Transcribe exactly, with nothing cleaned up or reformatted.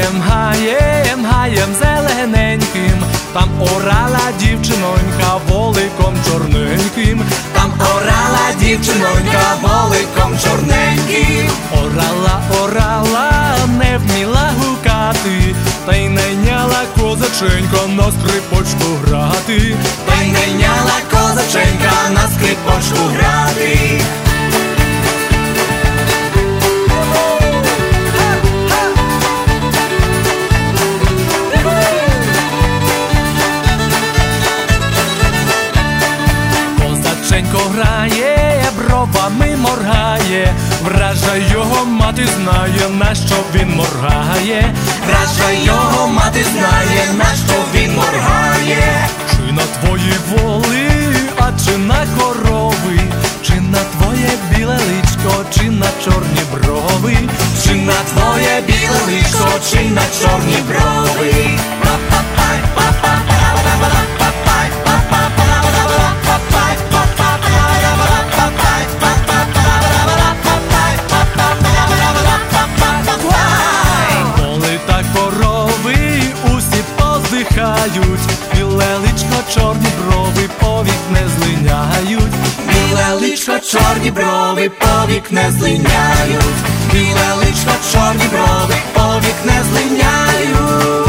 гаєм, гаєм, гаєм зелененьким, там орала дівчинонька воликом чорненьким, там орала дівчинонька воликом чорненьким. Орала, орала, не вміла гукати, та й найняла козаченька на скрипочку грати, та й найняла козаченька на скрипочку грати. Козаченько грає, бровами моргає, вража його мати знає, на що він моргає, вража його мати знає, на що він моргає. Чи на твої воли, а чи на корови, чи на твоє біле личко, чи на чорні брови, чи на твоє біле личко, чи на чорні брови. Біле личко, чорні брови, повік не злиняють. Біле личко, чорні брови, повік не злиняють. Біле личко, чорні брови, повік не злиняють.